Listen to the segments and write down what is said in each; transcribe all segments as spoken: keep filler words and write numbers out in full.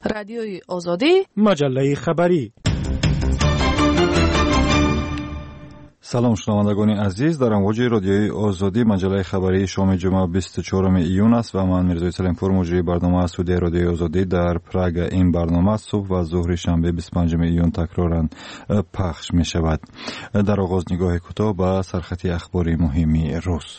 رادیوی آزادی، مجله خبری. سلام شنوندگان عزیز، در امواج رادیوی آزادی مجله خبری شام جمعه بیست و چهارم ایون است و من میرزا سلیمپور مجری برنامه استودیو رادیوی آزادی در پراگ این برنامه صبح و ظهر شنبه بیست و پنجم ایون تکرارا پخش می شود. در آغاز نگاه کوتاه به سرخط اخباری مهمی روز.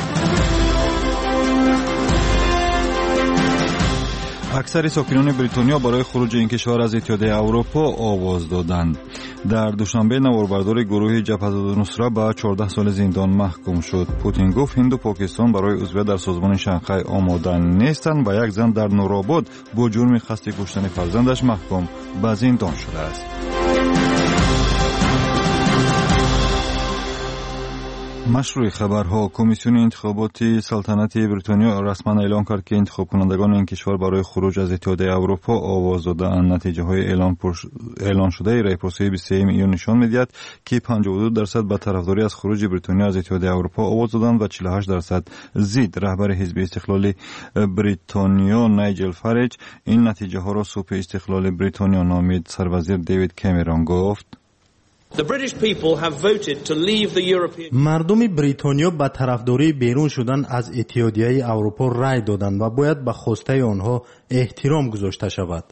اکثر ساکنان بریتانیا برای خروج این کشور از اتحادیه اروپا آواز دادند. در دوشنبه نواربردار گروه جبهه النصره به چهارده سال زندان محکوم شد. پوتین گفت هند و پاکستان برای عضویت در سازمان شانگهای آماده نیستند و یک زن در نورآباد با جرم قصد کشتن فرزندش محکوم به زندان شده است. مشروع خبرها. کمیسیون انتخاباتی سلطنتی بریتانیا رسما اعلام کرد که انتخاب کنندگان این کشور برای خروج از اتحادیه اروپا آواز داده‌اند. نتیجه های اعلام, پرش... اعلام شده رای‌پرسی بیست و سوم ایون نشان می‌دهد که پنجاه و دو درصد به طرفداری از خروج بریتانیا از اتحادیه اروپا آواز دادند و چهل و هشت درصد ضد. رهبر حزب استقلال بریتانیا نایجل فارج این نتیجه ها را صبح استقلال بریتانیا نامید. سروزیر دیوید کامرون گفت مردم بریتانیا به طرفداری بیرون شدن از اتحادیه اروپا رای دادند و باید به خواسته آنها احترام گذاشته شود.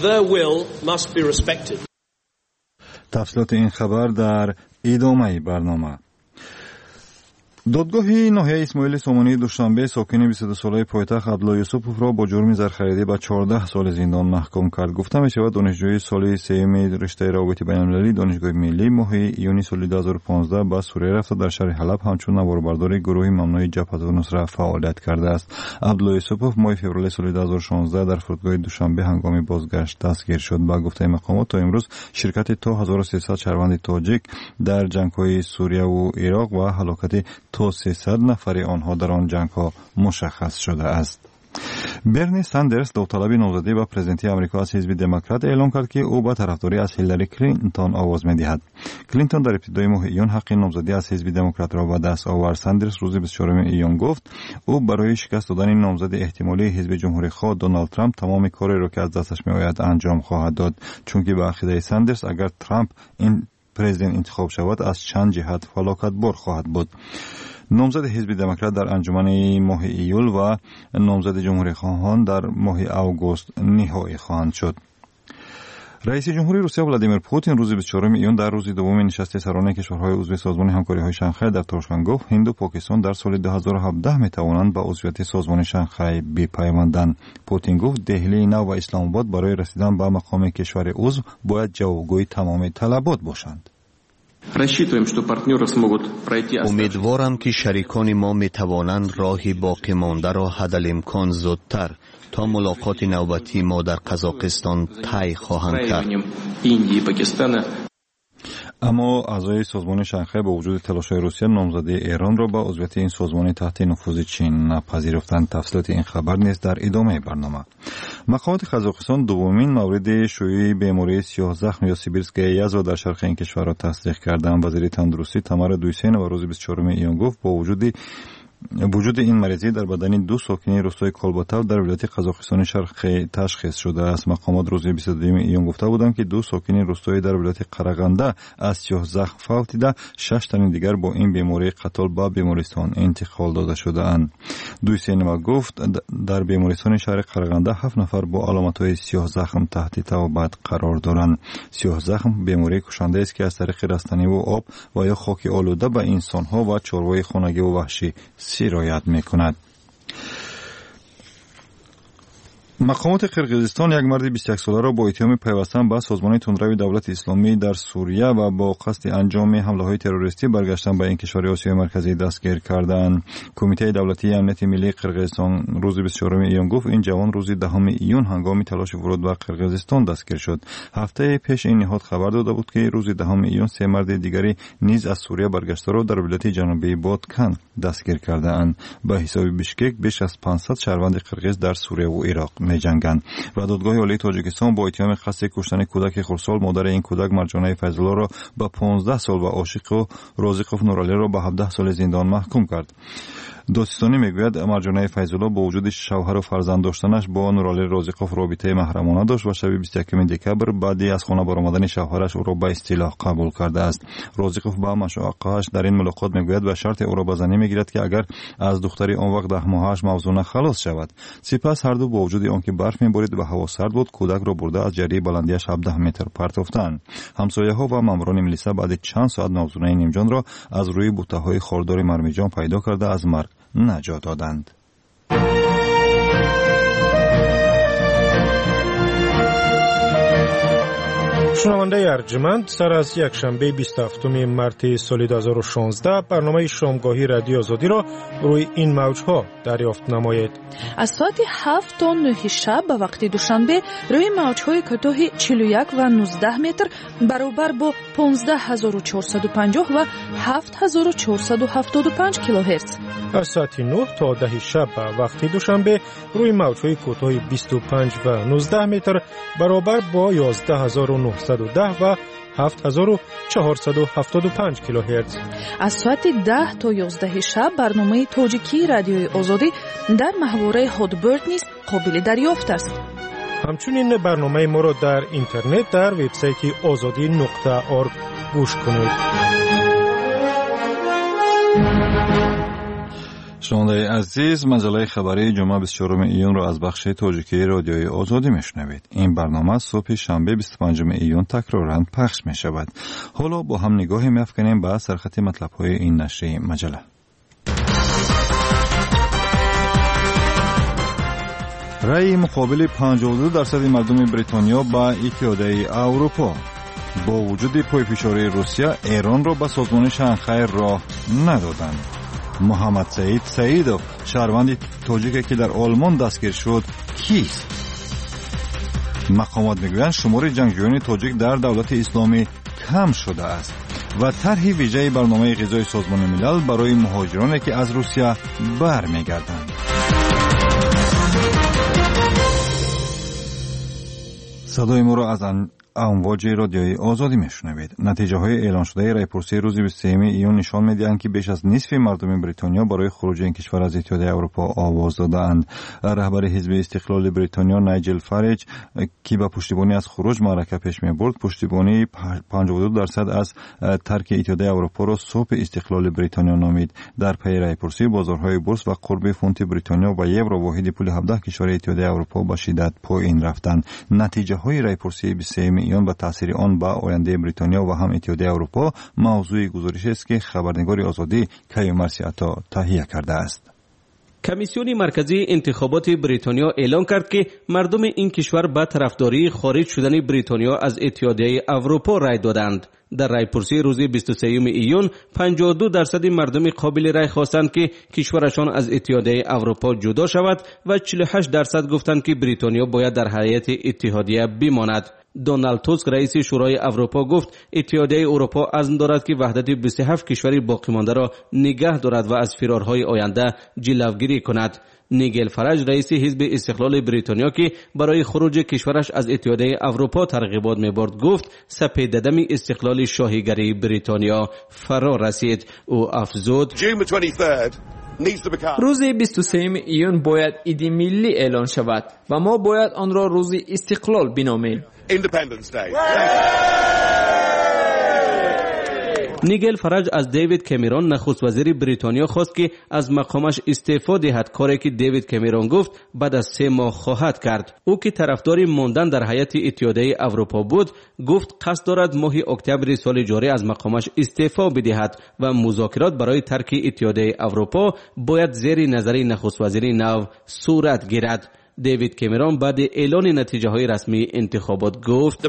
تفصیلات این خبر در ادامه برنامه. دادگاه ناحیه اسماعیل سامانی دوشنبه ساکن بیست و دو ساله پایتخت عبدالله یوسفوف را با جرم زرخریدی به چهارده سال زندان محکوم کرد. گفته می شود دانشجوی سال سوم رشته روابط بین المللی دانشگاه ملی ماه ایونی سال دو هزار و پانزده به سوریه رفته در شهر حلب همچون نواربردار گروه ممنوع جبهه النصره فعالیت کرده است. عبدالله یوسفوف ماه فوریه سال دو هزار و شانزده در فرودگاه دوشنبه هنگام بازگشت دستگیر شد. با گفته مقامات تا امروز شرکت تا هزار و سیصد شهروند تاجیک در جنگ‌های سوریه و عراق و هلاکت تا سیصد نفر آنها در آن جنگ‌ها مشخص شده است. برنی ساندرز داوطلب نامزدی به پرزیدنتی آمریکا از حزب دموکرات اعلام کرد که او با طرفداری از هیلاری کلینتون آواز می‌دهد. کلینتون در ابتدای ماه ایون حق نامزدی از حزب دموکرات را به دست آورد. ساندرز روز بیست و چهارم ایون گفت او برای شکست دادن نامزد احتمالی حزب جمهوری‌خواه دونالد ترامپ تمام کاری را که از دستش می‌آید انجام خواهد داد، چون که به عقیده ساندرز اگر ترامپ این پرزیدنت انتخاب شود از چند جهت فلاکت بار خواهد بود. نامزد حزب دموکرات در انجمن ماه ایول و نامزد جمهوری خواهان در ماه اوگوست نهایی خواهند شد. رئیس جمهوری روسیه ولادیمیر پوتین روز بیست و چهارم ایون در روز دوم نشست سران کشورهای عضو سازمان همکاری‌های شانگهای در تاشکند گفت هند و پاکستان در سال دو هزار و هفده می‌توانند به عضویت سازمان شانگهای بپیوندند. پوتین گفت دهلی نو و اسلام آباد برای رسیدن به مقام کشور عضو باید جوابگوی تمام طلبات باشند. امیدوارم که شریکان ما می توانند راهی باقی مانده را حدالامکان زودتر تا ملاقات نوبتی ما در قزاقستان طی خواهند کرد. اما اعضای سازمان شانگهای با وجود تلاش‌های روسیه نامزدی ایران را به عضویت این سازمان تحت نفوذ چین نپذیرفتند. تفصیلات این خبر نیز در ادامه برنامه. مقامات قزاقستان دومین مورد شیوع بیماری سیاه زخم یا سیبیرسکای یز را در شرق این کشور را تصدیق کردند. وزیر تندرستی تامارا دویسین و روز بیست و چهارم ایون گفت با وجود وجود این مریضی در بدن دو ساکن روستای کالباتاو در ولایت قزاقستان شرقی تشخیص شده است. مقامات روز بیست و دوم ایون گفته بودند که دو ساکن روستای در ولایت قرغنده از سیاه زخم فوت دیده، شش تن دیگر با این بیماری قتل به بیمارستان انتقال داده شده اند. دوی سینما گفت در بیمارستان شهر قرغنده هفت نفر با علامت‌های سیاه زخم تحت توبت قرار دارند. سیاه زخم بیماری کشنده است که از طریق رستنی و آب و یا خاک آلوده به انسان‌ها و چاروای خانگی و وحشی سرایت می‌کند. مقامات قرقیزستان یک مرد بیست و یک ساله را با اتهام پیوستن به سازمان تندروی دولت اسلامی در سوریه و با قصد انجام حمله‌های تروریستی برگشتن به این کشور آسیای مرکزی دستگیر کردند. کمیته دولتی امنیت ملی قرقیزستان روز بیست و چهارم ایون گفت این جوان روز دهم ایون هنگام تلاش ورود به قرقیزستان دستگیر شد. هفته پیش این نهاد خبر داده بود که روز دهم ایون سه مرد دیگری نیز از سوریه برگشته را در ولایت جنوبی بادکن دستگیر کرده‌اند. به حساب بیشکک بیش از پانصد شهروند قرقیز در سوریه و عراق می جنگند. و دادگاه عالی تاجیکستان با اتهام قصد کشتن کودک خردسال مادر این کودک مرجانه فیض‌الله را به پانزده سال و عاشق و رازقوف نورعلی را به هفده سال زندان محکوم کرد. دادستانی میگوید مرجانه فیض‌الله با وجود شوهر و فرزند داشتنش با نورعلی رازقوف رابطه محرمانه داشت و شب بیست و یکم دکبر بعدی از خانه برآمدن شوهرش او را به اصطلاح قبول کرده است. رازقوف با مشاقه‌اش در این ملاقات میگوید و شرط او را به زنی میگیرد که اگر از دختری آن وقت ده ماهش موزونه خلاص شود. سپس هر دو با وجود آنکه برف میبارید و هوا سرد بود کودک را برده از جری بلندیش هفده متر پرتافتند. همسایه‌ها و ماموران ملیسا بعد چند ساعت موزونه نیمجان را از روی بوته‌های خاردار مرمیجان پیدا کرده از مرگ نجات دادند. شنونده ارجمند، سر از یک شنبه بیست و هفتم مارس سال دو هزار و شانزده برنامه شامگاهی رادیو آزادی را روی این موج‌ها دریافت نمایید. از ساعت هفت تا نه شب به وقت دوشنبه روی موج‌های کوتاه چهل و یک و نوزده متر برابر با پانزده هزار و چهارصد و پنجاه و هفت هزار و چهارصد و هفتاد و پنج کیلوهرتز. از ساعت نه تا ده شب به وقت دوشنبه روی موج‌های کوتاه بیست و پنج و نوزده متر برابر با یازده هزار و نهصد و ده و هفت هزار و چهارصد و هفتاد و پنج کیلوهرتز. از ساعت ده تا یازده شب برنامه تاجیکی رادیوی آزادی در محوره هادبرد نیز قابل دریافت است. همچنین برنامه ما را در اینترنت در وبسایت آزادی نقطه org گوش کنید. شنوندگان عزیز، مجله خبری جمعه بیست و چهارم ایون را از بخش تاجیکی رادیوی آزادی میشنوید. این برنامه صبح شنبه بیست و پنجم ایون تکرارا پخش می شود. حالا با هم نگاهی می‌افکنیم به سرخط مطلب‌های این نشریه مجله. رأی مقابل پنجاه و دو درصد مردم بریتانیا با اتحادیه اروپا. با وجود پایفشاری روسیه ایران را به سازمان شانگهای راه ندادند. محمد سعید سعیدوف شهروند تاجیکی که در آلمان دستگیر شد کیست؟ مقامات میگویند شمار جنگجویان تاجیک در دولت اسلامی کم شده است. و طرح ویژه برنامه غذای سازمان ملل برای مهاجرانی که از روسیه برمیگردند. صدای ما را از امواج رادیوی آزادی میشنوید. نتیجه های اعلان شده رایپرسی روز بیست و سوم ایون نشان میدهند که بیش از نصف مردم بریتانیا برای خروج این کشور از اتحادیه اروپا آواز دادند. رهبر حزب استقلال بریتانیا نایجل فارج که با پشتیبانی از خروج معرکه پیش میبرد، پشتیبانی پنجاه و دو درصد از ترک اتحادیه اروپا را صبح استقلال بریتانیا نامید. در پی رایپرسی بازارهای بورس و قرب فونت بریتانیا و یورو واحد پول هفده کشور اتحادیه اروپا با شدت پایین رفتند. نتیجه های رایپرسی بیست و سوم ایون و تاثیر آن با آینده بریتانیا و هم اتحادیه اروپا موضوع گزارش است که خبرنگار آزادی کیومرسی عطا تهیه کرده است. کمیسیون مرکزی انتخابات بریتانیا اعلام کرد که مردم این کشور به طرفداری خارج شدن بریتانیا از اتحادیه اروپا رای دادند. در رایپرسی روز بیست و سوم ایون پنجاه و دو درصد مردم قابل رای خواستند که کشورشان از اتحادیه اروپا جدا شود و چهل و هشت درصد گفتند که بریتانیا باید در هیئت اتحادیه بماند. دونالد توسک رئیس شورای اروپا گفت اتحادیه اروپا عزم دارد که وحدت بیست و هفت کشور باقی مانده را نگه دارد و از فرارهای آینده جلوگیری کند. نیگل فرج رئیس حزب استقلال بریتانیا که برای خروج کشورش از اتحادیه اروپا ترغیبات می‌برد گفت سپیددم استقلال شاهیگری بریتانیا فرا رسید. او افزود روز بیست و سوم ایون باید عید ملی اعلان شود و ما باید آن را روز استقلال بنامیم. نیگل فرج از دیوید کمیرون نخست وزیر بریتانیا خواست که از مقامش استعفا دهد، کاری که دیوید کمیرون گفت بعد از سه ماه خواهد کرد. او که طرفدار ماندن در هیئت اتحادیه اروپا بود گفت قصد دارد ماه اکتبر سال جاری از مقامش استعفا بدهد و مذاکرات برای ترک اتحادیه اروپا باید زیر نظر نخست وزیر نو صورت گیرد. دیوید کمیرون بعد اعلان نتیجه های رسمی انتخابات گفت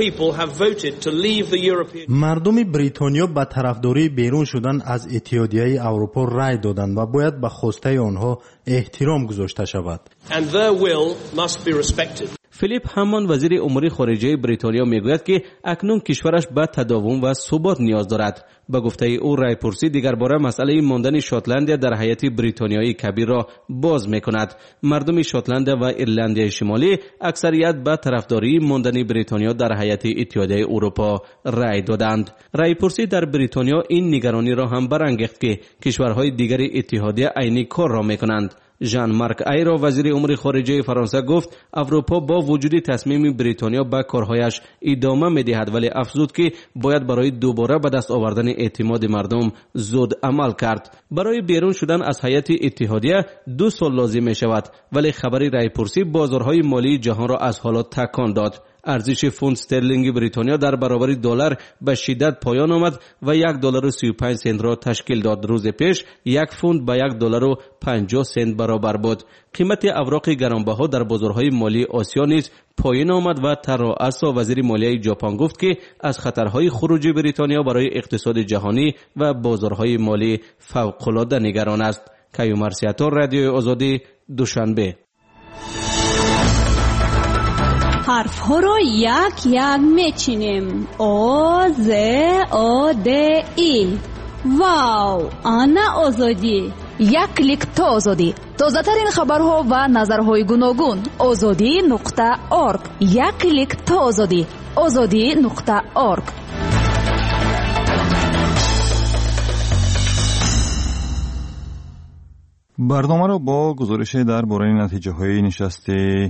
مردم بریتانیا به طرفداری بیرون شدن از اتحادیه اروپا رای دادند و باید به خواسته آنها احترام گذاشته شود. فیلیپ هامان وزیر امور خارجه بریتانیا میگوید که اکنون کشورش به تداوم و ثبات نیاز دارد. به گفته او رایپرسی دیگر باره مسئله ماندن شاتلند در هیئت بریتانیایی کبیر را باز میکند. مردم شاتلند و ایرلندی شمالی اکثریت به طرفداری ماندن بریتانیا در هیئت اتحادیه اروپا رای دادند. رایپرسی در بریتانیا این نگرانی را هم برانگیخت که کشورهای دیگر اتحادیه عینی کار را میکنند. ژان مارک ایرو وزیر امور خارجه فرانسه گفت اروپا با وجود تصمیم بریتانیا به کارهایش ادامه میدهد، ولی افزود که باید برای دوباره به دست آوردن اعتماد مردم زود عمل کرد. برای بیرون شدن از هیئت اتحادیه دو سال لازم می شود، ولی خبر رایپرسی بازارهای مالی جهان را از حالات تکان داد. ارزش فونت استرلینگ بریتانیا در برابر دلار به شدت پایان آمد و یک دلار و سی و پنج سنت را تشکیل داد. روز پیش یک فونت به یک دلار و پنجاه سنت برابر بود. قیمت اوراق گرانبها در بازارهای مالی آسیا نیز پایین آمد و ترا اسا وزیر مالیه ژاپن گفت که از خطرهای خروج بریتانیا برای اقتصاد جهانی و بازارهای مالی فوق‌العاده نگران است. کیومرسیاتور، رادیو آزادی، دوشنبه. حرف ها رو یک یک میچینیم. او ز او د ای. واو، آنا آزادی. یک کلیک تا آزادی. تازه ترین خبرها و نظرهای گوناگون. آزادی نقطه اورگ. یک کلیک تا آزادی. آزادی نقطه اورگ. برنامه را با گزارش درباره نتیجه‌های نشست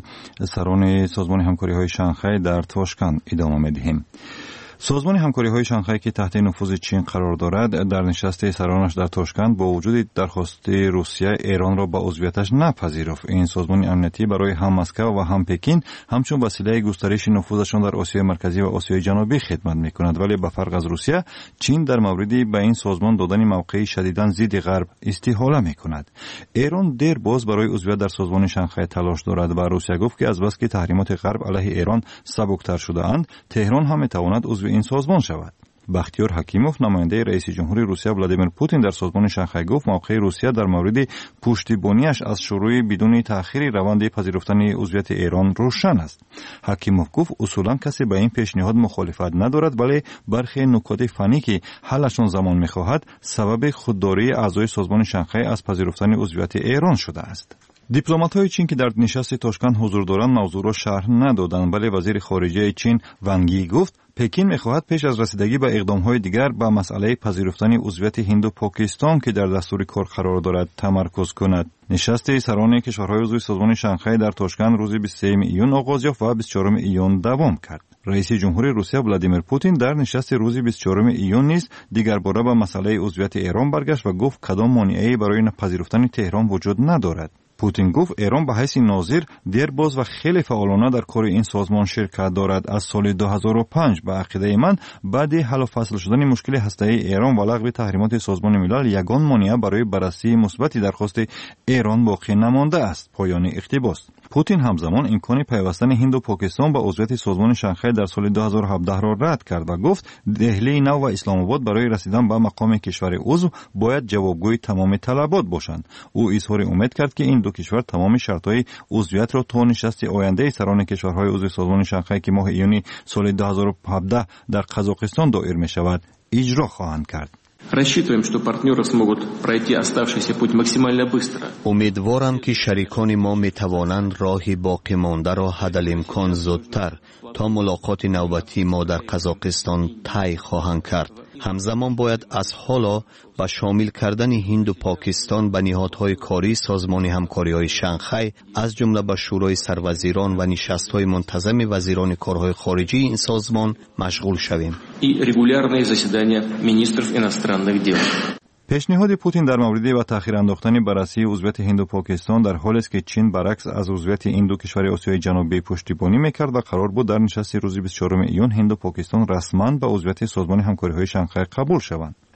سران سازمان همکاری‌های شانگهای در تاشکند ادامه می‌دهیم. سازمان همکاری‌های شانگهای که تحت نفوذ چین قرار دارد در نشست سرانش در تاشکند با وجود درخواست روسیه ایران را به عضویتش نپذیرفت. این سازمان امنیتی برای هم مسکو و هم پکین همچون وسیله گسترش نفوذشان در آسیای مرکزی و آسیای جنوبی خدمت می‌کند، ولی به فرق از روسیه چین در موردی به این سازمان دادن موقعی شدیداً ضد غرب استحاله می‌کند. ایران دیر باز برای عضویت در سازمان شانگهای تلاش دارد و روسیه گفت که از بس که تحریمات غرب علیه ایران سبکتر شده‌اند، تهران هم می‌تواند عضو این سازمان شود. بختیار حکیموف نماینده رئیس جمهور روسیه ولادیمیر پوتین در سازمان شانگهای گفت موقع روسیه در مورد پشتیبانیش از شروع بدون تأخیر روند پذیرفتن عضویت ایران روشن است. حکیموف گفت اصولا کسی به این پیشنهاد مخالفت ندارد، ولی برخی نکات فنی که حلشان زمان می‌خواهد سبب خودداری اعضای سازمان شانگهای از پذیرفتن عضویت ایران شده است. دیپلمات‌های چین که در نشست تاشکند حضور دارند موضوع را شرح ندادند، ولی وزیر خارجه چین ونگ یی گفت پکین می‌خواهد پیش از رسیدگی به اقدام‌های دیگر به مسئله پذیرفتن عضویت هند و پاکستان که در دستور کار قرار دارد تمرکز کند. نشست سران کشورهای عضو سازمان شانگهای در تاشکند روز بیست و سوم ایون آغاز یافت و بیست و چهارم ایون دوام کرد. رئیس جمهور روسیه ولادیمیر پوتین در نشست روز بیست و چهارم ایون نیز دیگر باره به مسئله عضویت ایران برگشت و گفت کدام مانعی برای پذیرفتن تهران وجود ندارد. پوتین گفت ایران به حیث ناظر دیرباز و خیلی فعالانه در کار این سازمان شرکت دارد. از سال دو هزار و پنج به عقیده من بعد حل و فصل شدن مشکل هسته‌ای ایران و لغو تحریمات سازمان ملل یگان مانع برای بررسی مثبت درخواست ایران باقی نمانده است. پایان اقتباس. پوتین همزمان امکان پیوستن هند و پاکستان به عضویت سازمان شانگهای در سال دو هزار و هفده را رد کرد و گفت دهلی نو و اسلام آباد برای رسیدن به مقام کشور عضو باید جوابگوی تمام طلبات باشند. او اظهار امید کرد که این دو کشور تمام شرطهای عضویت را تا نشست آینده سران کشورهای عضو سازمان شانگهای که ماه ایون سال دو هزار و هفده در قزاقستان دایر می شود اجرا خواهند کرد. Рассчитываем, что партнеры смогут пройти оставшийся путь максимально быстро. امیدوارم که شریکان ما میتوانند راه باقی مانده را حدالامکان زودتر تا ملاقات نوبتی ما در قزاقستان طی خواهند کرد. همزمان باید از حالا با شامل کردن هند و پاکستان به نهادهای کاری سازمان همکاری‌های شانگهای از جمله به شورای سروزیران و نشست‌های منتظم وزیران کارهای خارجی این سازمان مشغول شویم. И регулярные заседания министров иностранных дел. پیشنهاد پوتین در مورد با تأخیر انداختن بررسی عضویت هند و پاکستان در حالی است که چین برعکس از عضویت این دو کشور آسیای جنوبی پشتیبانی میکرد و قرار بود در نشست روز بیست و چهارم ایون هند و پاکستان رسما به عضویت سازمان همکاری‌های شانگهای قبول شوند.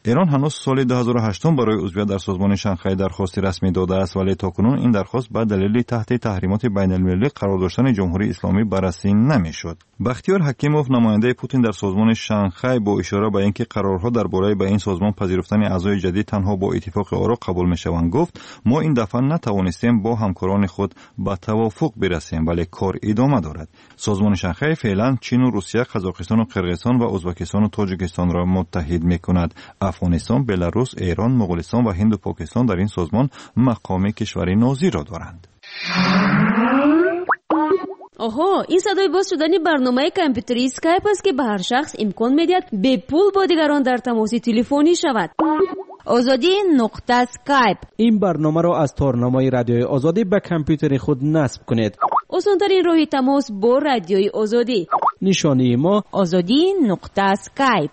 ایران هنوز سال دو هزار و هشت برای عضویت در سازمان شانگهای درخواست رسمی داده است، ولی تاکنون این درخواست به دلیل تحت تحریمات بین المللی قرار داشتن جمهوری اسلامی بررسی نمیشد. بختیار حکیموف نماینده پوتین در سازمان شانگهای با اشاره به اینکه قرارها درباره به این سازمان پذیرفتن اعضای جدید تنها با اتفاق آرا قبول میشوند گفت ما این دفعه نتوانستیم با همکاران خود به توافق برسیم، ولی کار ادامه دارد. سازمان شانگهای فعلا چین و روسیه، قزاقستان و قرقیزستان و ازبکستان و تاجیکستان را متحد میکند. افغانستان، بلاروس، ایران، مغولستان و هند و پاکستان در این سازمان مقام کشوری ناظر را دارند. آها، این صدای باز شدن برنامه کامپیوتری اسکایپ است که به هر شخص امکان میدهد به پول با دیگران در تماس تلفنی شود. آزادی نقطه اسکایپ. این برنامه را از تارنمای رادیوی آزادی به کامپیوتر خود نصب کنید. آسان‌ترین راه تماس با رادیوی آزادی. نشانی ما آزادی نقطه اسکایپ.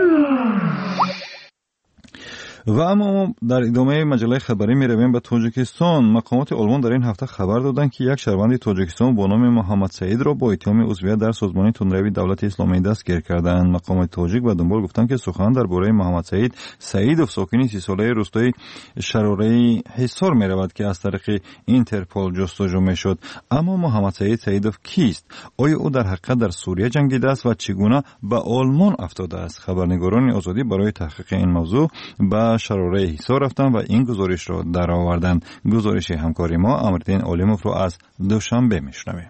و اما در ادامه مجله خبری می رویم به تاجیکستان. مقامات آلمان در این هفته خبر دادند که یک شهروند تاجیکستان با نام محمد سعید را با اتهام عضویت در سازمان تندروی دولت اسلامی دستگیر کردند. مقامات تاجیک به دنبال گفتند که سخن درباره محمد سعید سعیدوف ساکن سی ساله روستای شراره حصار می رود که از طریق اینترپل جستجو می شد. اما محمد سعید سعیدوف کیست؟ آیا او در حقیقت در سوریه جنگیده است و چگونه به آلمان افتاده است؟ خبرنگاران آزادی برای تحقیق این موضوع به شراره حصار رفتند و این گزارش را درآوردند. گزارش همکاری ما امردین عالموف را از دوشنبه میشنویم.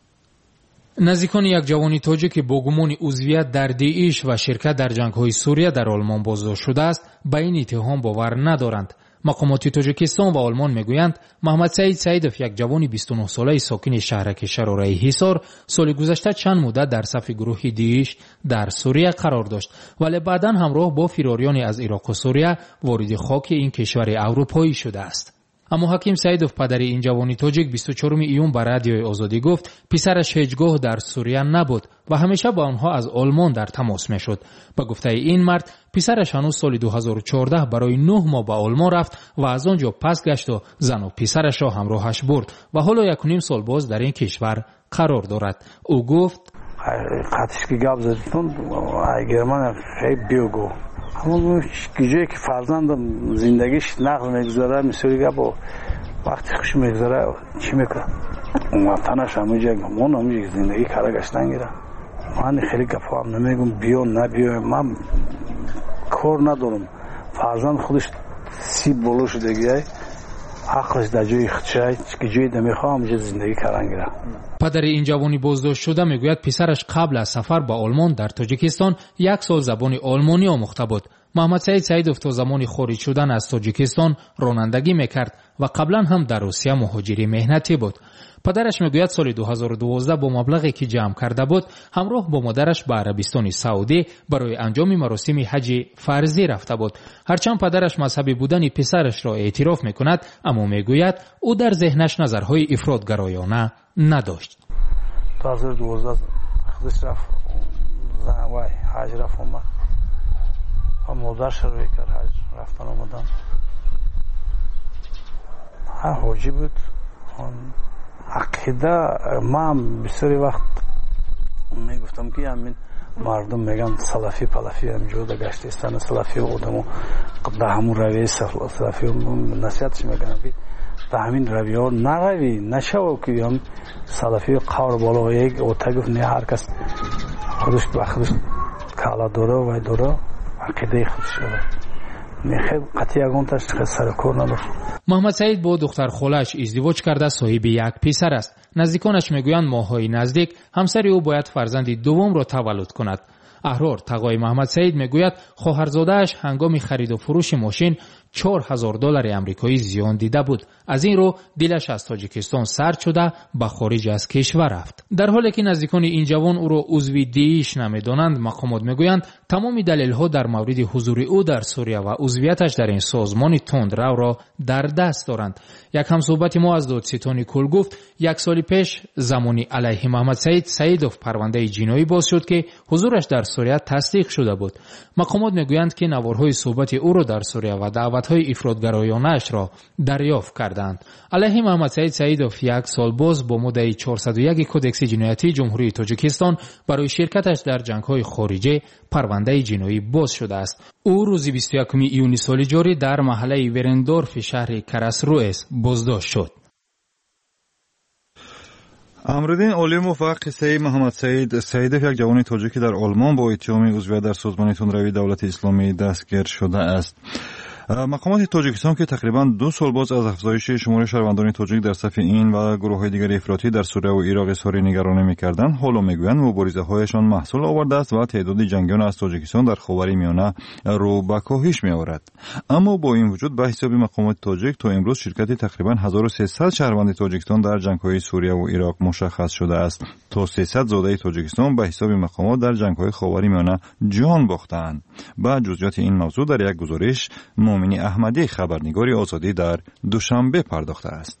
نزدیکان یک جوانی تاجیک با گمان عضویت در داعش و شرکت در جنگ‌های سوریه در آلمان بازداشت شده است به این اتهام باور ندارند. مقامات تاجیکستان و آلمان میگویند محمد سعید سعیدوف یک جوان بیست و نه ساله ساکن شهرک شراره حصار سال گذشته چند مدت در صف گروه داعش در سوریه قرار داشت، ولی بعداً همراه با فراریان از عراق و سوریه وارد خاک این کشور اروپایی شده است. اما حکیم سعیدوف پدر این جوانی تاجیک بیست و چهارم ایون به رادیوی آزادی گفت پسرش هیچگاه در سوریه نبود و همیشه با آنها از آلمان در تماس میشد. به گفته این مرد پسرش هنوز سال دو هزار و چهارده برای نه ماه به آلمان رفت و از آنجا پس گشت و زن و پسرش را همراهش برد و حالا یک و نیم سال باز در این کشور قرار دارد. او گفت قطعش که گاب زدتون اگر من خیلی بیوگو همون جایی که فرزندم زندگیش نقل میگذاره مثلی که با وقتی خوش میگذاره چی میکنه وطنش همونجا من همونجا زندگی کاره گشتن گیره من خیلی گفت هم نمیگم بیو نه بیو من کار ندارم فرزند خودش سیب بلو شده گیره حقش در جای خودشه که جایی نمیخواه همونجا زندگی کردن گیره. پدر این جوانی بازداشت شده میگوید پسرش قبل از سفر به آلمان در تاجیکستان یک سال زبان آلمانی آموخته بود. محمد سعید سعیدوف تا زمان خارج شدن از تاجیکستان رانندگی میکرد و قبلا هم در روسیه مهاجری مهنتی بود. پدرش میگوید سال دو هزار و دوازده با مبلغی که جمع کرده بود همراه با مادرش به عربستان سعودی برای انجام مراسم حج فرضی رفته بود. هرچند پدرش مذهبی بودن پسرش را اعتراف میکند اما میگوید او در ذهنش نظرهای افراطگرایانه نداشت. دو هزار و دوازده خودش رفت وای حج رفت اومد و مادرش رو کرد حج رفتن اومدن هر حاجی بود. عقیده من بسیاری وقت میگفتم که همین مردم میگن سلفی پلفی همجور در گشت استان سلفی و آدمو در همون رویه سلفی نصیحتش میکنم که در همین رویه ها نروی نشو که هم سلفی قور بالا و یک اوتا گفت نه هر کس خودش به خودش کالا داره و داره عقیده خودش داره میخواد قطعی اگونتش سر کار نداشت. محمد سعید با دختر خالش ازدواج کرده صاحب یک پسر است. نزدیکانش میگویند ماهای نزدیک همسر او باید فرزند دوم را تولد کند. احرار تقای محمد سعید میگوید خواهرزاده‌اش هنگام خرید و فروش ماشین چهار هزار دلار آمریکایی زیان دیده بود. از این رو دلش از تاجیکستان سرد شده به خارج از کشور رفت. در حالی که نزدیکان این جوان او را عضو داعش نمیدانند، مقامات میگویند تمام دلایل‌ها در مورد حضور او در سوریه و عضویتش در این سازمان تندرو را در دست دارند. یک همصحبت ما از دادستان کل گفت یک سال پیش زمانی علیه محمد سعید سعیدوف پرونده جنایی باز شد که حضورش در سوریه تصدیق شده بود. مقامات میگویند که نوارهای صحبت او را در سوریه و دعوت سیاست‌های افراط‌گرایانه‌اش را دریافت کردند. علیه محمد سعید سعیدوف یک سال باز با ماده چهارصد و یک کدکس جنایتی جمهوری تاجیکستان برای شرکتش در جنگ‌های خارجی پرونده جنایی باز شده است. او روز بیست و یکم ایون سال جاری در محله ورندورف شهر کراسروئس بازداشت شد. امرالدین علی موفق قصه محمد سعید سعیدوف یک جوان تاجیکی در آلمان با اتهام عضویت در سازمان تندروی دولت اسلامی دستگیر شده است. مقامات تاجیکستان که تقریبا دو سال باز از افزایش شمار شهروندان تاجیک در صف این و گروه‌های دیگر افراطی در سوریه و عراق اظهار نگرانی می‌کردند، حالا می‌گویند مبارزه‌هایشان محصول آورده است و تعداد جنگیان از تاجیکستان در خاورمیانه رو به کاهش می‌آورد. اما با این وجود به حساب مقامات تاجیک تا امروز شرکت تقریبا هزار و سیصد شهروند تاجیکستان در جنگ‌های سوریه و عراق مشخص شده است. تا سیصد زاده تاجیکستان به حساب مقامات در جنگ‌های خاورمیانه جان باختند. با جزئیات این موضوع در یک گزارش مومنی احمدی خبرنگاری آزادی در دوشنبه پرداخته است.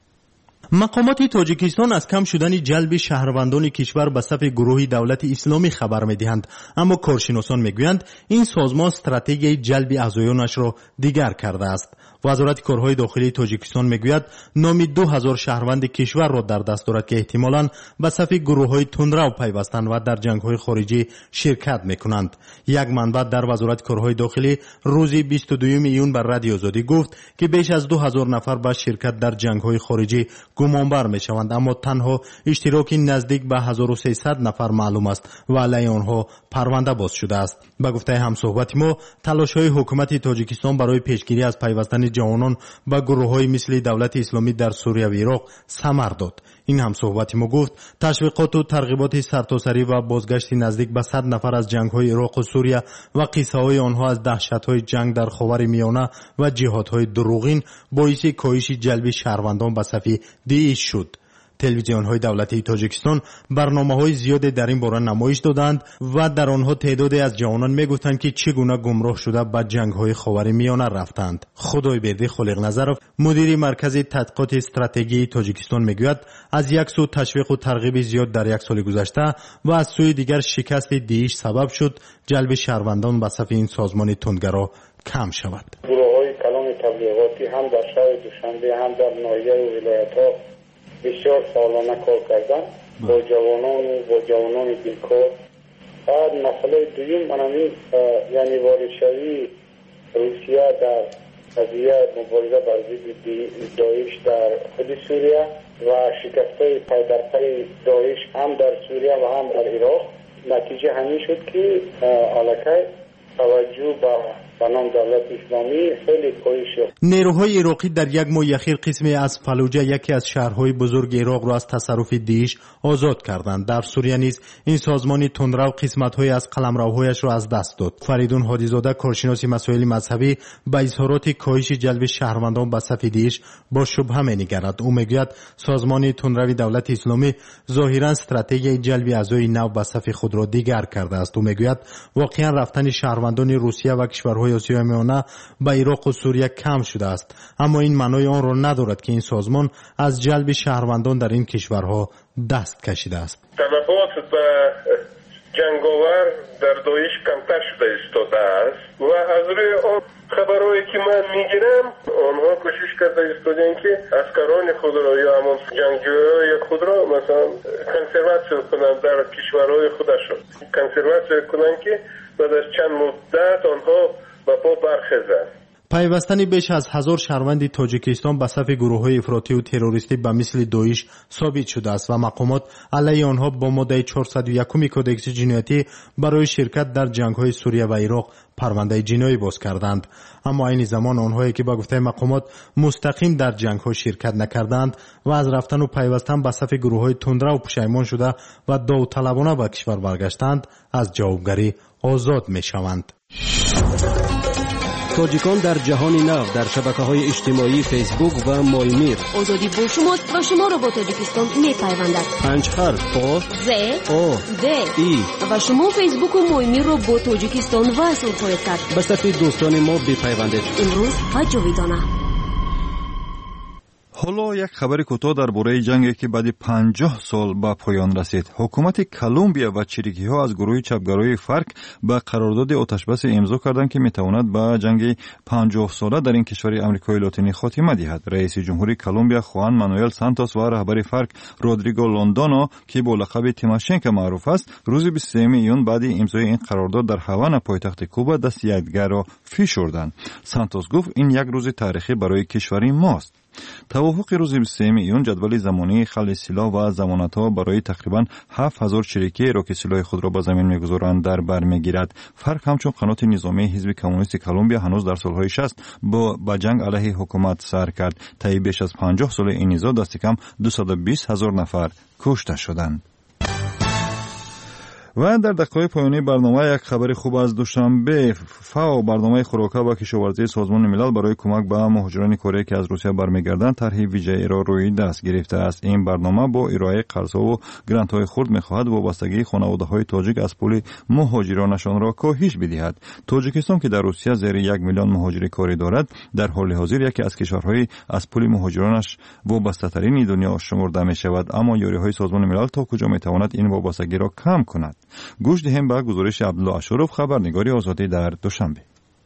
مقامات تاجیکستان از کم شدن جلب شهروندان کشور به صف گروه دولت اسلامی خبر می‌دهند، اما کارشناسان می‌گویند این سازمان استراتژی جلب اعضایانش را دیگر کرده است. وزارت کارهای داخلی تاجیکستان میگوید نام دو هزار شهروند کشور را در دست دارد که احتمالاً به صف گروه‌های تندرو پیوستند و در جنگ‌های خارجی شرکت می‌کنند. یک منبع در وزارت کارهای داخلی روز بیست و دوم ایون بر رادیو آزادی گفت که بیش از دو هزار نفر به شرکت در جنگ‌های خارجی گمانبر می‌شوند، اما تنها اشتراکی نزدیک به هزار و سیصد نفر معلوم است و علیه آنها پرونده باز شده است. به گفته همصحبت ما، تلاش‌های حکومت تاجیکستان برای پیشگیری از پیوستن جوانان به گروه‌های مثل دولت اسلامی در سوریه و عراق ثمر داد. این همصحبت ما گفت تشویقات و ترغیبات سرتاسری و بازگشت نزدیک به صد نفر از جنگ‌های عراق و سوریه و قصه‌های آنها از دهشت‌های جنگ در خاورمیانه و جهادهای دروغین باعث کاهش جلب شهروندان به صف داعش شد. تلویزیون‌های دولتی تاجیکستان برنامه‌های زیادی در این باره نمایش دادند و در آنها تعدادی از جوانان می‌گفتند که چگونه گمراه شده به جنگ‌های خاورمیانه رفتند. خدایبردی خالق نظرов مدیر مرکز تحقیقات استراتژی تاجیکستان می‌گوید از یک سو تشویق و ترغیب زیاد در یک سال گذشته و از سوی دیگر شکست داعش سبب شد جلب شهروندان به صف این سازمان تندگرا کم شود. گروه‌های کلان تبلیغاتی هم در شهر دوشنبه هم در ناحیه و ولایت‌ها بسیار سالانه کار کردن با جوانان و با جوانان بیکار. بعد مسئله دویم من همین یعنی واردشوی روسیه در قضیه مبارزه بر ضد داعش در خود سوریه و شکست‌های پای در پای داعش هم در سوریه و هم در عراق، نتیجه همین شد که علاقه توجه به بنام دولت اسلامی خیلی کاهش شد. نیروهای عراقی در یک ماه اخیر قسمی از فلوجه یکی از شهرهای بزرگ عراق را از تصرف داعش آزاد کردند. در سوریه نیز این سازمان تندرو قسمت‌های از قلمروهایش را از دست داد. فریدون هادیزاده کارشناس مسائل مذهبی به اظهارات کاهش جلب شهروندان به صف داعش با شبهه می‌نگرد. او میگوید سازمان تندرو دولت اسلامی ظاهراً استراتژی جلب اعضای نو به صف خود را دیگر کرده است. او میگوید واقعاً رفتن شهروندان روسیه و کشورهای آسیای میانه به عراق و سوریه کم شده است، اما این معنای آن را ندارد که این سازمان از جلب شهروندان در این کشورها دست کشیده است. طلبات به جنگاور در داعش کمتر شده ایستاده است و از روی آن خبرهایی که من میگیرم آنها کوشش کرده ایستادن که اسکران خود را یا همون جنگجویان خود را مثلا کنسرواسیون کنند در کشورهای خودشون، کنسرواسیون کنند که بعد از چند مدت آنها با پا برخیزند. پیوستن بیش از هزار شهروند تاجیکستان به صف گروه‌های افراطی و تروریستی به مثل داعش ثابت شده است و مقامات علیه آنها با ماده چهارصد و یک کدکس جنایتی برای شرکت در جنگ‌های سوریه و عراق پرونده جنایی باز کردند. اما این زمان آنهایی که با گفته مقامات مستقیم در جنگ‌ها شرکت نکردند و از رفتن و پیوستن به صف گروه‌های تندرو پشیمان شده و داوطلبانه به کشور برگشتند از جوابگری آزاد می‌شوند. تاجیکان در جهان نو در شبکه‌های اجتماعی فیسبوک و مایمیر. آزادی با شماست و شما را با تاجیکستان می‌پیوندد. پنج حرف آ ز آ د ای و شما فیسبوک و مایمیر را با تاجیکستان وصل خواهید کرد. به صف دوستان ما بپیوندید. امروز و جاویدانه. حالا یک خبر کوتاه درباره جنگی که بعد پنجاه سال به پایان رسید. حکومت کلمبیا و چریکی ها از گروه چپگرای فارک به قرارداد آتشبس امضا کردند که میتواند به جنگ پنجاه ساله در این کشور آمریکای لاتینی خاتمه دهد. رئیس جمهوری کلمبیا خوان مانوئل سانتوس و رهبر فارک رودریگو لوندونو که با لقب تیماشنکو معروف است، روز بیست و سوم ایون بعد امضای این قرارداد در هاوانا پایتخت کوبا دست یکدیگر را فشردند. سانتوس گفت این یک روز تاریخی برای کشور ماست. توافق روز بیست و سوم ایون جدول زمانی خلع سلاح و ضمانت‌ها برای تقریباً هفت هزار چریکی را که سلاح خود را به زمین می‌گذارند در بر می‌گیرد. فرق همچون قنات نظامی حزب کمونیست کلمبیا هنوز در سال‌های شصت با با جنگ علیه حکومت سر کرد. طی بیش از پنجاه سال این نزاع دست کم دویست و بیست هزار نفر کشته شدند. و در دقایق پایانی برنامه یک خبر خوب از دوشنبه. فاو برنامه خوراک‌ها و کشاورزی سازمان ملل برای کمک به مهاجران کره که از روسیه برمیگردند طرح ویژه‌ای را روی دست گرفته است. این برنامه با ارائه قرض‌ها و گرانت‌های خرد می‌خواهد وابستگی خانواده‌های تاجیک از پول مهاجرانشان را کاهش بدهد. تاجیکستان که در روسیه زیر یک میلیون مهاجر کاری دارد، در حال حاضر یکی از کشورهای از پول مهاجرانش وابسته‌ترین دنیا شمرده می‌شود، اما یاری‌های سازمان ملل تا کجا می‌تواند این وابستگی را کم کند؟ گوش دهیم به گزارش عبدالله اشرف، خبرنگار آزادی در دوشنبه.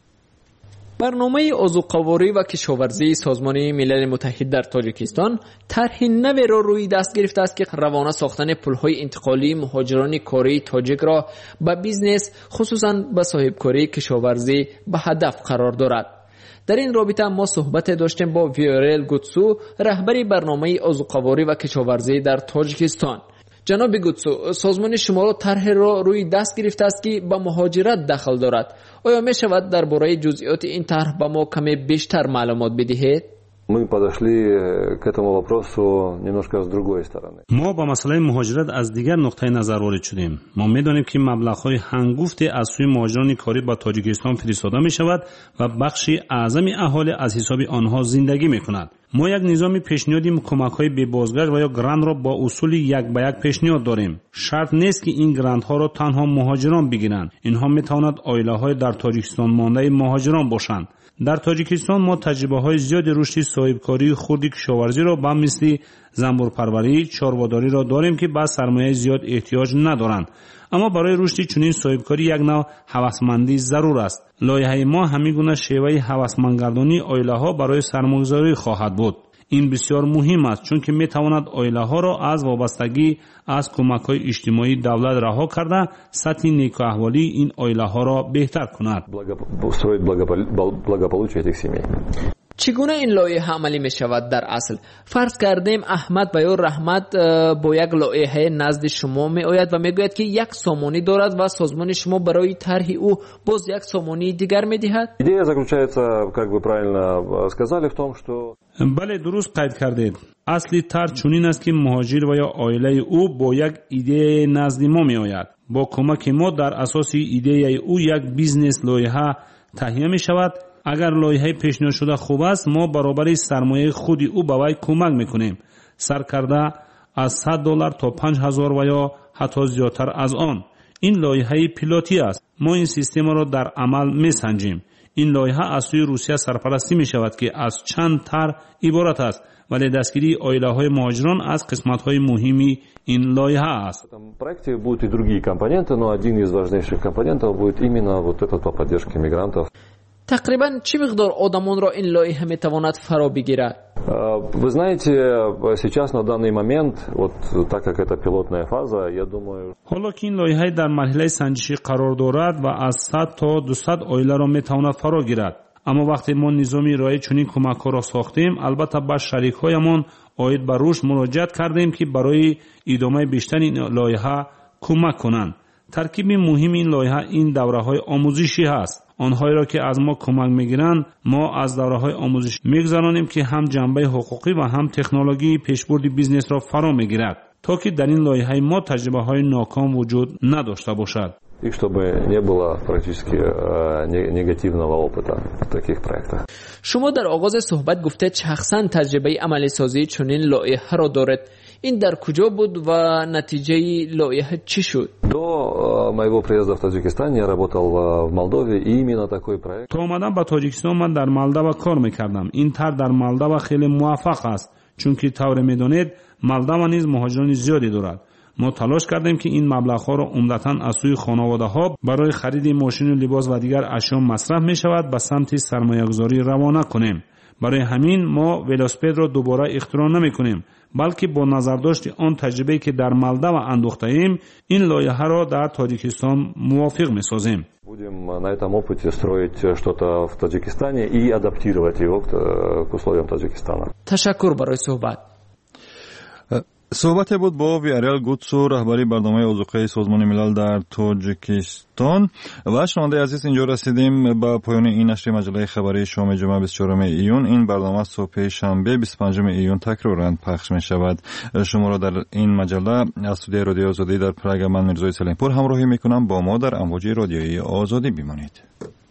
برنامه آذوقه‌واری و کشاورزی سازمان ملل متحد در تاجیکستان طرح نوی را روی دست گرفته است که روانه ساختن پل‌های انتقالی مهاجران کاری تاجیک را به بیزنس، خصوصاً به صاحبکاری کشاورزی به هدف قرار دارد. در این رابطه ما صحبت داشتیم با ویورل گوتسو، رهبر برنامه آذوقه‌واری و کشاورزی در تاجیکستان. جناب گوتسو، سازمان شما را طرح را روی دست گرفته است که به مهاجرت دخل دارد. آیا می شود درباره جزئیات این طرح به ما کمی بیشتر معلومات بدهید؟ Мы подошли к этому вопросу немножко с другой стороны. ما با مسئله مهاجرت از دیگر نقطه نظر وارد شدیم. ما می‌دانیم که مبلغ‌های هنگفت از سوی مهاجران کاری با تاجیکستان فرستاده می‌شود و بخشی اعظم اهالی از حساب آنها زندگی می‌کند. ما یک نظام پیشنهادی کمک‌های به بازگشت و یا گرانت را با اصول یک به یک پیشنهاد داریم. شرط نیست که این گرانت‌ها را تنها مهاجران بگیرند. اینها می‌تواند عائله‌های در تاجیکستان مانده مهاجران باشند. در تاجیکستان ما تجربه‌های زیاد رشد صاحبکاری خردی کشاورزی را به مثل زنبورپروری، چارواداری را داریم که با سرمایه زیاد احتیاج ندارند. اما برای رشد چنین صاحبکاری یک نوع هوسمندی ضرور است. لایحه ما همین گونه شیوه هوسمندگردانی عائله‌ها برای سرمایه‌گذاری خواهد بود. این بسیار مهم است چون که می‌تواند عائله‌ها را از وابستگی از کمک‌های اجتماعی دولت رها کرده سطح نیک و احوالی این عائله‌ها را بهتر کند. چگونه این لایحه عملی می شود؟ در اصل فرض کردیم احمد و یا رحمت با یک لایحه نزد شما می آید و می گوید که یک سامانی دارد و سازمان شما برای طرح او باز یک سامانی دیگر می دهد. Идея заключается, как вы правильно сказали, в том, что بله درست قید کردید. اصلی طرح چنین است که مهاجر و یا عائله او با یک ایده نزد ما می آید. با کمک ما در اساس ایده او یک بیزنس لایحه تهیه می شود. اگر لایحه پیشنهاد شده خوب است، ما برابر سرمایه خودی او به وی کمک میکنیم. سرکرده از صد دلار تا پنج هزار و یا حتی زیادتر از آن. این لایحه پیلوتی است. ما این سیستم را در عمل میسنجیم. این لایحه از سوی روسیه سرپرستی می شود که از چند طرح عبارت است، ولی دستگیری عائله‌های مهاجران از قسمت‌های مهمی این لایحه است. В проекте будут и другие компоненты, но один из важнейших компонентов будет именно вот этот по поддержке мигрантов. تقریبا چه مقدار آدمان را این لایحه میتواند فرا بگیرد؟ Вы знаете, сейчас на данный момент, вот так как это пилотная фаза, я думаю. حالا که این لایحه در مرحله سنجشی قرار دارد و از صد تا دویست عائله را میتواند فرا گیرد. اما وقتی ما نظامی ارائه چنین کمک‌ها را ساختیم، البته با شریک‌هایمان عاید به رشد مراجعت کردیم که برای ادامه بیشتر این لایحه کمک کنند. ترکیب مهم این لایحه این دوره‌های آموزشی است. آنهایی را که از ما کمک می‌گیرند ما از دوره‌های آموزش می‌گذرانیم که هم جنبه حقوقی و هم تکنولوژی پیشبرد بیزنس را فرا می‌گیرد تا که در این لایحه ما تجربه‌های ناکام وجود نداشته باشد. И чтобы не было практически негативного опыта в таких проектах. شما در آغاز صحبت گفتید شخصاً تجربه عملی سازی چنین لایحه را دارید. این در کجا بود و نتیجه لایحه چی شد؟ До моего приезда в Таджикистан я работал в Молдове, и именно такой проект. تا اومدم به تاجیکستان من در مالداوا کار میکردم. این طرح در مالداوا خیلی موفق است. چونکه طور میدونید مالداوا نیز مهاجران زیادی دارد. ما تلاش کردیم که این مبلغ‌ها را عمدتاً از سوی خانواده‌ها برای خرید ماشین و لباس و دیگر اشیا مصرف می‌شود به سمت سرمایه‌گذاری روانه کنیم. برای همین ما ولوسپد را دوباره اختراع نمی‌کنیم، بلکه با نظرداشت آن تجربه‌ای که در مالداوا اندوخته‌ایم این لایحه را در تاجیکستان موافق می‌سازیم. Будем на этом опыте строить что-то в Таджикистане и адаптировать его к условиям Таджикистана. تشکر برای صحبت. صحبت بود با ویاریل گوتسو، رهبری برنامه اوزوقه سازمان ملل در تاجیکستان. و شنونده عزیز، اینجا رسیدیم به پایان این نشر مجله خبری شام جمعه بیست و چهارم ایون. این برنامه صبح شنبه بیست و پنجم ایون تکرارا پخش می شود. شما را در این مجله از استودیو رادیو آزادی در پراگ من میرزای سلیمپور همراهی می کنم. با ما در امواج رادیویی آزادی بمانید.